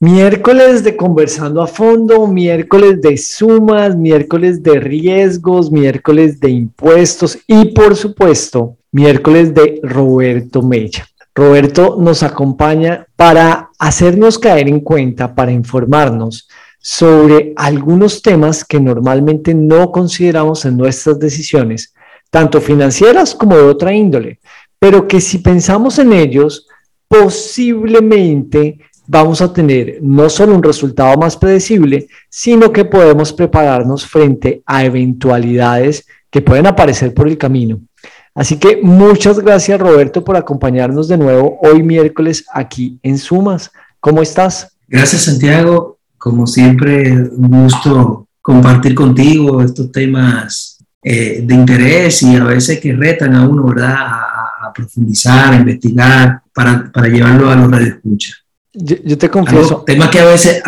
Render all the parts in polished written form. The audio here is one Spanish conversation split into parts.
Miércoles de conversando a fondo, miércoles de sumas, miércoles de riesgos, miércoles de impuestos y por supuesto, miércoles de Roberto Mella. Roberto nos acompaña para hacernos caer en cuenta, para informarnos sobre algunos temas que normalmente no consideramos en nuestras decisiones, tanto financieras como de otra índole, pero que si pensamos en ellos, posiblemente vamos a tener no solo un resultado más predecible, sino que podemos prepararnos frente a eventualidades que pueden aparecer por el camino. Así que muchas gracias, Roberto, por acompañarnos de nuevo hoy miércoles aquí en Sumas. ¿Cómo estás? Gracias, Santiago. Como siempre, un gusto compartir contigo estos temas de interés y a veces que retan a uno, ¿verdad? A profundizar, a investigar, para llevarlo a los radioescuchas. Yo te confieso. Temas que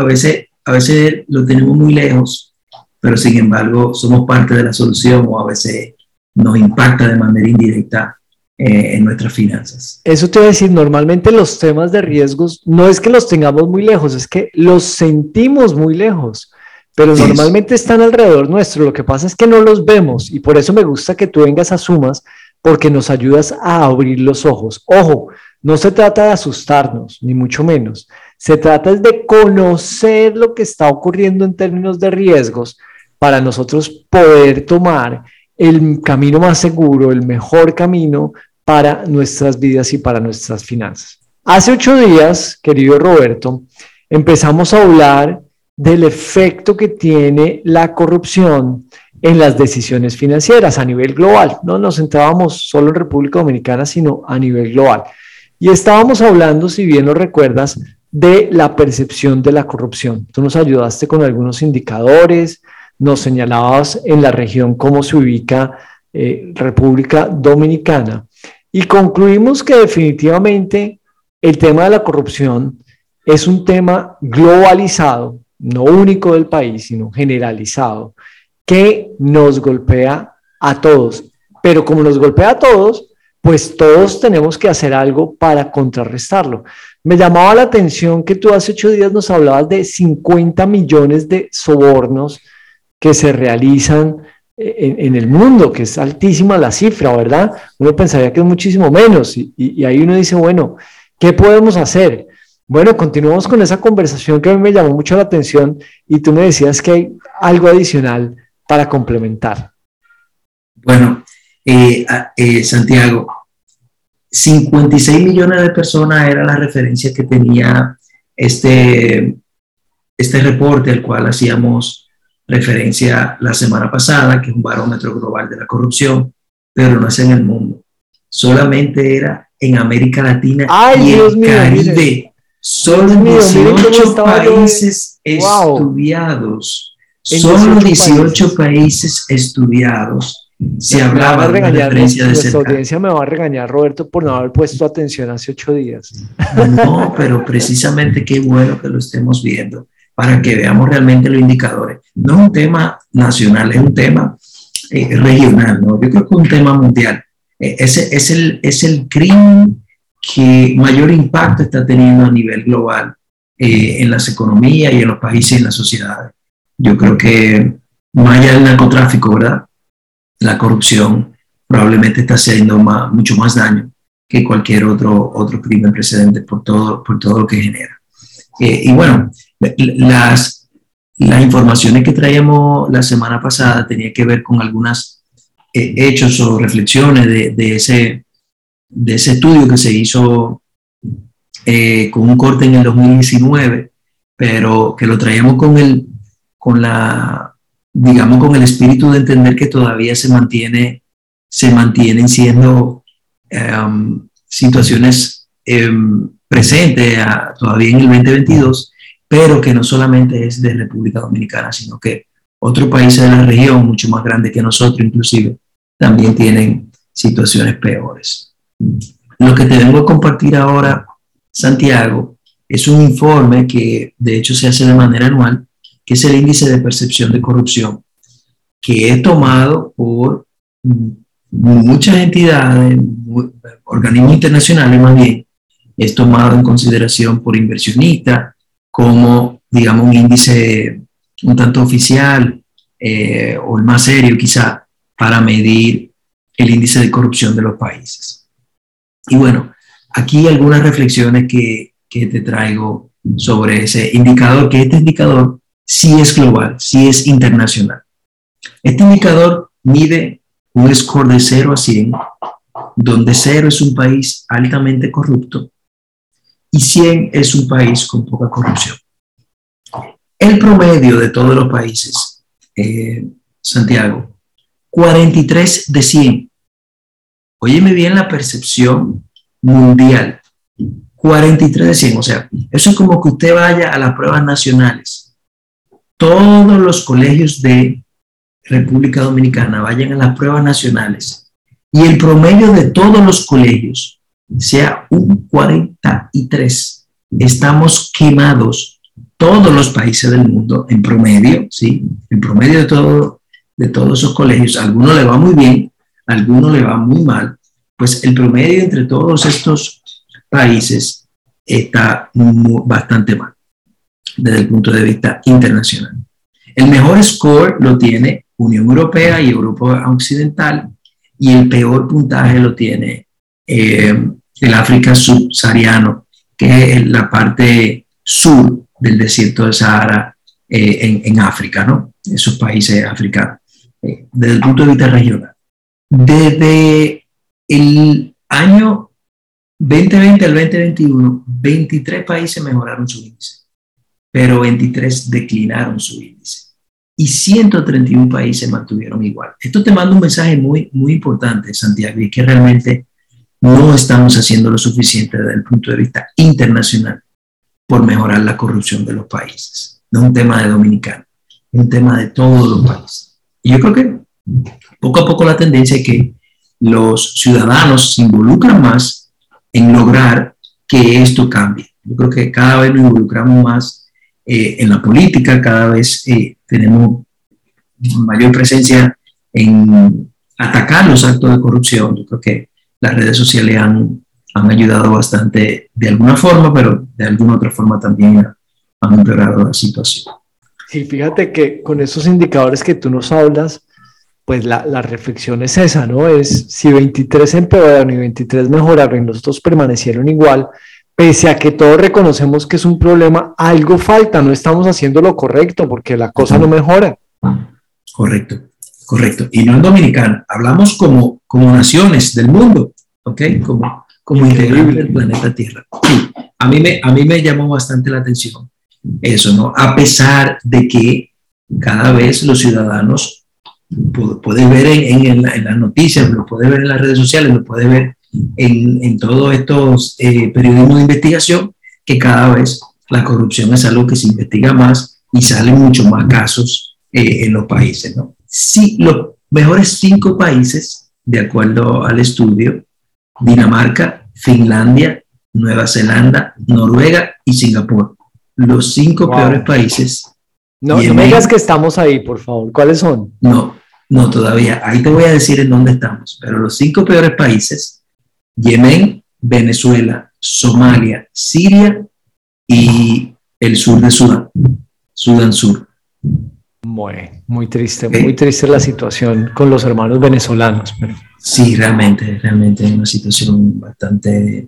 a veces lo tenemos muy lejos, pero sin embargo somos parte de la solución o a veces nos impacta de manera indirecta en nuestras finanzas. Eso te voy a decir, normalmente los temas de riesgos no es que los tengamos muy lejos, es que los sentimos muy lejos, pero sí, normalmente están alrededor nuestro. Lo que pasa es que no los vemos y por eso me gusta que tú vengas a Sumas, porque nos ayudas a abrir los ojos. Ojo, no se trata de asustarnos, ni mucho menos. Se trata de conocer lo que está ocurriendo en términos de riesgos para nosotros poder tomar el camino más seguro, el mejor camino para nuestras vidas y para nuestras finanzas. Hace 8 días, querido Roberto, empezamos a hablar del efecto que tiene la corrupción en las decisiones financieras a nivel global. No nos centrábamos solo en República Dominicana, sino a nivel global. Y estábamos hablando, si bien lo recuerdas, de la percepción de la corrupción. Tú nos ayudaste con algunos indicadores, nos señalabas en la región cómo se ubica República Dominicana y concluimos que definitivamente el tema de la corrupción es un tema globalizado, no único del país, sino generalizado, que nos golpea a todos. Pero como nos golpea a todos, pues todos tenemos que hacer algo para contrarrestarlo. Me llamaba la atención que tú hace 8 días nos hablabas de 50 millones de sobornos que se realizan en el mundo, que es altísima la cifra, ¿verdad? Uno pensaría que es muchísimo menos y ahí uno dice, bueno, ¿qué podemos hacer? Bueno, continuamos con esa conversación que a mí me llamó mucho la atención y tú me decías que hay algo adicional para complementar. Bueno, Santiago, 56 millones de personas era la referencia que tenía este reporte al cual hacíamos referencia la semana pasada, que es un barómetro global de la corrupción, pero no es en el mundo. Solamente era en América Latina y el Caribe. Mire. Solo 18 países estudiados. Solo 18 países estudiados se hablaba de una referencia de nuestra audiencia me va a regañar, Roberto, por no haber puesto atención hace 8 días. No, pero precisamente qué bueno que lo estemos viendo para que veamos realmente los indicadores. No es un tema nacional, es un tema regional, ¿no? Yo creo que es un tema mundial. Es el crimen que mayor impacto está teniendo a nivel global en las economías y en los países y en las sociedades. Yo creo que más allá del narcotráfico, ¿verdad? La corrupción probablemente está haciendo mucho más daño que cualquier otro crimen precedente por todo lo que genera. Y bueno, las informaciones que traíamos la semana pasada tenían que ver con algunos hechos o reflexiones de ese estudio que se hizo con un corte en el 2019, pero que lo traíamos con el espíritu de entender que todavía se mantienen siendo situaciones presentes todavía en el 2022, pero que no solamente es de República Dominicana, sino que otros países de la región, mucho más grandes que nosotros inclusive, también tienen situaciones peores. Lo que te vengo a compartir ahora, Santiago, es un informe que de hecho se hace de manera anual, que es el índice de percepción de corrupción, que es tomado por muchas entidades, organismos internacionales más bien, es tomado en consideración por inversionistas, como, digamos, un índice un tanto oficial o el más serio quizá para medir el índice de corrupción de los países. Y bueno, aquí algunas reflexiones que te traigo sobre ese indicador, que este indicador sí es global, sí es internacional. Este indicador mide un score de 0 a 100, donde 0 es un país altamente corrupto y 100 es un país con poca corrupción. El promedio de todos los países, Santiago, 43 de 100. Óyeme bien la percepción mundial. 43 de 100, o sea, eso es como que usted vaya a las pruebas nacionales. Todos los colegios de República Dominicana vayan a las pruebas nacionales y el promedio de todos los colegios sea un 43. Estamos quemados, todos los países del mundo, en promedio, ¿sí? En promedio de todos esos colegios, a algunos le va muy bien, a algunos le va muy mal, pues el promedio entre todos estos países está bastante mal desde el punto de vista internacional. El mejor score lo tiene Unión Europea y Europa Occidental, y el peor puntaje lo tiene el África subsahariano, que es la parte sur del desierto del Sahara en África, ¿no? Esos países africanos, desde el punto de vista regional. Desde el año 2020 al 2021, 23 países mejoraron su índice, pero 23 declinaron su índice y 131 países mantuvieron igual. Esto te manda un mensaje muy, muy importante, Santiago, y que realmente no estamos haciendo lo suficiente desde el punto de vista internacional por mejorar la corrupción de los países. No es un tema de Dominicana, es un tema de todos los países. Y yo creo que poco a poco la tendencia es que los ciudadanos se involucran más en lograr que esto cambie. Yo creo que cada vez nos involucramos más en la política, cada vez tenemos mayor presencia en atacar los actos de corrupción. Yo creo que las redes sociales han ayudado bastante de alguna forma, pero de alguna otra forma también han empeorado la situación. Sí, fíjate que con esos indicadores que tú nos hablas, pues la reflexión es esa, ¿no? Es si 23 empeoraron y 23 mejoraron y nosotros permanecieron igual, pese a que todos reconocemos que es un problema, algo falta, no estamos haciendo lo correcto porque la cosa no mejora. Correcto, correcto. Y no en Dominicana, hablamos como naciones del mundo, ¿ok? Como integrantes del planeta Tierra. Sí, a mí me llamó bastante la atención eso, ¿no? A pesar de que cada vez los ciudadanos pueden ver en las noticias, lo pueden ver en las redes sociales, lo pueden ver en todos estos periodismos de investigación, que cada vez la corrupción es algo que se investiga más y salen mucho más casos en los países, ¿no? Sí, los mejores 5 países, de acuerdo al estudio: Dinamarca, Finlandia, Nueva Zelanda, Noruega y Singapur. Los 5 peores países. No me digas que estamos ahí, por favor. ¿Cuáles son? No, todavía. Ahí te voy a decir en dónde estamos. Pero los 5 peores países: Yemen, Venezuela, Somalia, Siria y el sur de Sudán. Sudán Sur. Muy triste la situación con los hermanos venezolanos. Pero... Sí, realmente es una situación bastante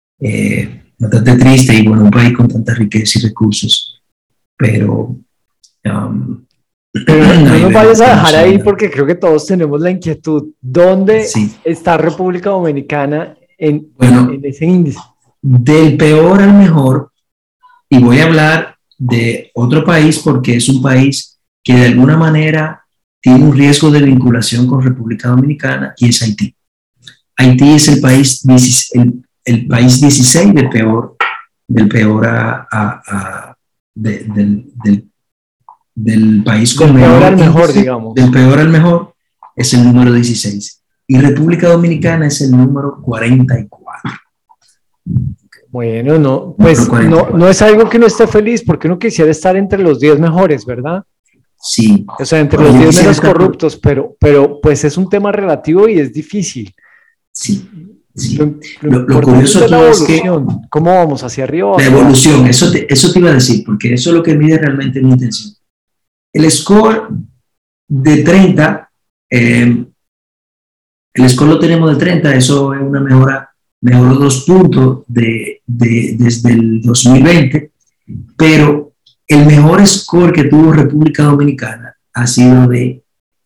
triste, y bueno, un país con tanta riqueza y recursos, pero no nos vayas a dejar ahí, porque creo que todos tenemos la inquietud. ¿Dónde está República Dominicana en ese índice? Del peor al mejor, y voy a hablar de otro país porque es un país que de alguna manera tiene un riesgo de vinculación con República Dominicana, y es Haití. Haití es el país 16 del peor del país con del peor al mejor, digamos. Del peor al mejor es el número 16. Y República Dominicana es el número 44. Bueno, no es algo que no esté feliz, porque uno quisiera estar entre los 10 mejores, ¿verdad? Sí. O sea, entre los 10 menos corruptos, pero pues es un tema relativo y es difícil. Sí. Sí. Lo Importante curioso es la aquí es que evolución. ¿Cómo vamos? ¿Hacia arriba o la hacia abajo? evolución, eso te iba a decir, porque eso es lo que mide realmente mi intención. El score de 30, el score lo tenemos de 30, eso es una mejora, mejoró 2 puntos desde el 2020, pero el mejor score que tuvo República Dominicana ha sido de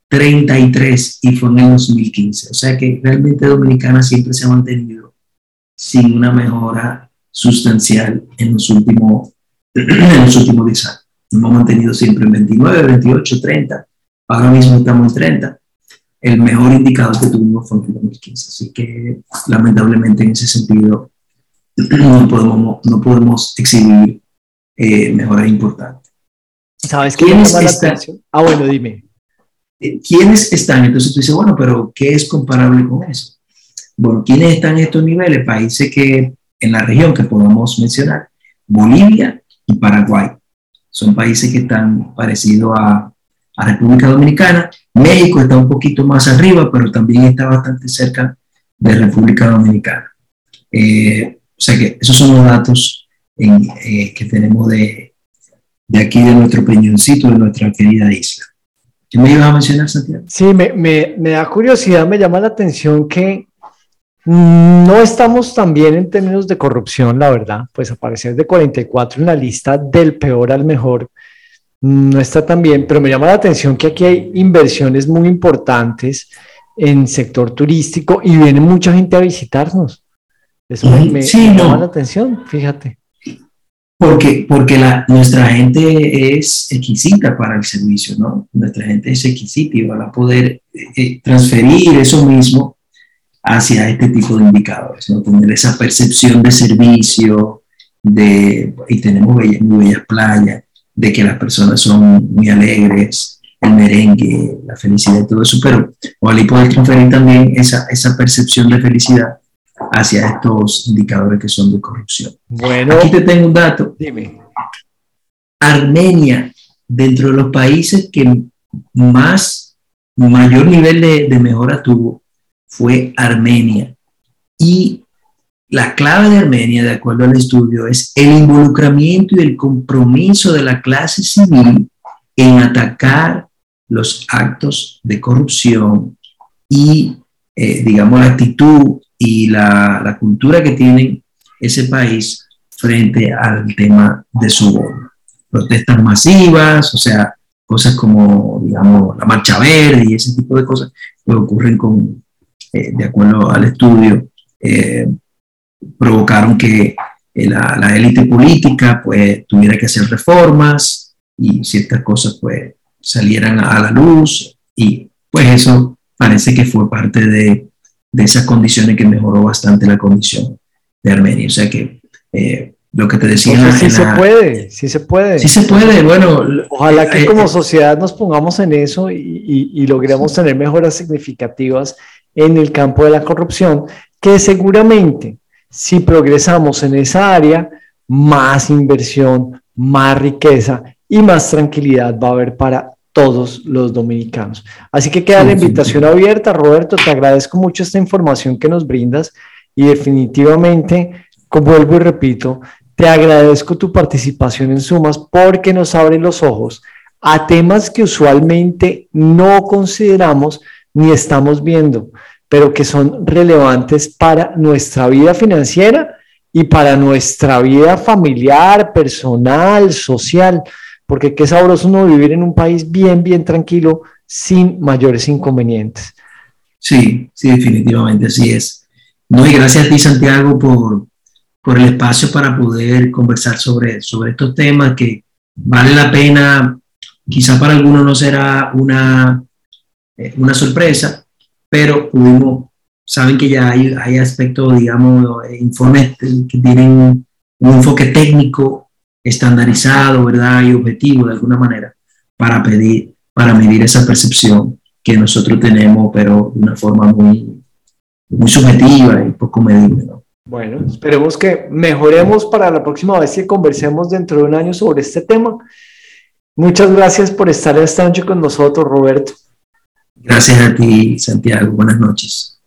33 y fue en el 2015. O sea que realmente Dominicana siempre se ha mantenido sin una mejora sustancial en los últimos 10 años. Nos hemos mantenido siempre en 29, 28, 30. Ahora mismo estamos en 30. El mejor indicador que tuvimos fue en el 2015. Así que lamentablemente en ese sentido no podemos exhibir mejoras importantes. ¿Sabes qué me ¿Quiénes llama la están? atención? Ah, bueno, dime. ¿Quiénes están? Entonces tú dices, bueno, pero ¿qué es comparable con eso? Bueno, ¿quiénes están en estos niveles? Países que en la región que podemos mencionar, Bolivia y Paraguay. Son países que están parecidos a República Dominicana. México está un poquito más arriba, pero también está bastante cerca de República Dominicana. O sea que esos son los datos que tenemos de aquí, de nuestro peñoncito, de nuestra querida isla. ¿Qué me ibas a mencionar, Santiago? Sí, me da curiosidad, me llama la atención que no estamos tan bien en términos de corrupción, la verdad. Pues aparecer de 44 en la lista del peor al mejor no está tan bien, pero me llama la atención que aquí hay inversiones muy importantes en sector turístico y viene mucha gente a visitarnos. Eso Sí, me llama la no, atención, fíjate. porque nuestra gente es exquisita para el servicio, ¿no? Nuestra gente es exquisita y van a poder transferir eso mismo hacia este tipo de indicadores, ¿no? Tener esa percepción de servicio, y tenemos muy bellas playas, de que las personas son muy alegres, el merengue, la felicidad y todo eso, pero ojalá y poder transferir también esa percepción de felicidad hacia estos indicadores que son de corrupción. Aquí te Bueno, tengo un dato. dime. Armenia, dentro de los países que mayor nivel de mejora tuvo, fue Armenia. Y la clave de Armenia, de acuerdo al estudio, es el involucramiento y el compromiso de la clase civil en atacar los actos de corrupción y, digamos, la actitud y la cultura que tienen ese país frente al tema de su bono. Protestas masivas, o sea, cosas como, digamos, la Marcha Verde y ese tipo de cosas, pues ocurren de acuerdo al estudio, provocaron que la élite política pues tuviera que hacer reformas y ciertas cosas pues salieran a la luz y pues eso parece que fue parte de esas condiciones que mejoró bastante la condición de Armenia. O sea que lo que te decía Entonces sí se puede, sí se sí puede. se puede, bueno, Ojalá que como sociedad nos pongamos en eso y logremos tener mejoras significativas en el campo de la corrupción, que seguramente si progresamos en esa área, más inversión, más riqueza y más tranquilidad va a haber para todos los dominicanos. Así que queda sí, la invitación definitivamente. abierta, Roberto, te agradezco mucho esta información que nos brindas y definitivamente, como vuelvo y repito, te agradezco tu participación en Sumas porque nos abre los ojos a temas que usualmente no consideramos ni estamos viendo, pero que son relevantes para nuestra vida financiera y para nuestra vida familiar, personal, social, porque qué sabroso uno vivir en un país bien, bien tranquilo, sin mayores inconvenientes. Sí, sí, definitivamente así es. No, y gracias a ti, Santiago, por el espacio para poder conversar sobre estos temas que vale la pena. Quizá para algunos no será una sorpresa, pero saben que ya hay aspectos, digamos, informes que tienen un enfoque técnico estandarizado, ¿verdad? Y objetivo de alguna manera para medir esa percepción que nosotros tenemos, pero de una forma muy, muy subjetiva y poco medible, ¿no? Bueno, esperemos que mejoremos para la próxima vez que conversemos dentro de un año sobre este tema. Muchas gracias por estar esta noche con nosotros, Roberto. Gracias a ti, Santiago. Buenas noches.